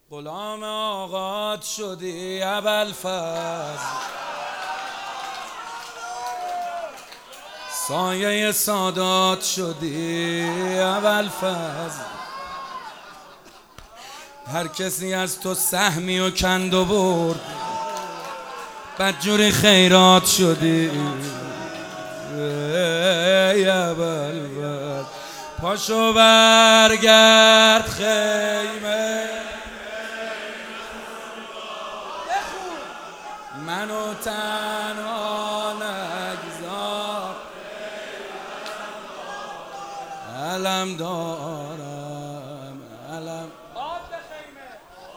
غلام آقات شدی ابوالفضل، سایه سادات شدی ابوالفضل. هر کسی از تو سهمی و کند و برد، بدجوری خیرات شدی ای ابوالفضل. پاشو برگرد خیمه، منو تنها نگذار، علم دارم علم. آب به خیمه،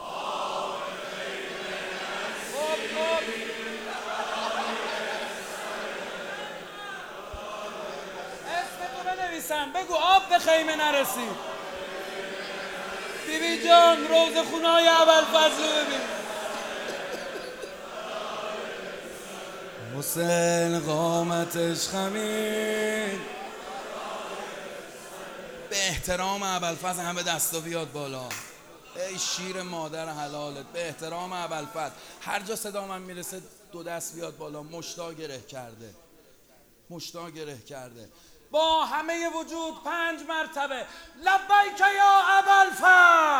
اسمتو بنویسم، بگو آب به خیمه نرسید. بیبی جان روز خونه‌های ابوالفضل رو ببین. حسین قامتش خمید، به احترام ابوالفضل همه دستا بیاد بالا. ای شیر مادر حلالت، به احترام ابوالفضل هر جا صدا من میرسه دو دست بیاد بالا. مشتا گره کرده، مشتا گره کرده. با همه وجود 5 مرتبه لبیک یا ابوالفضل.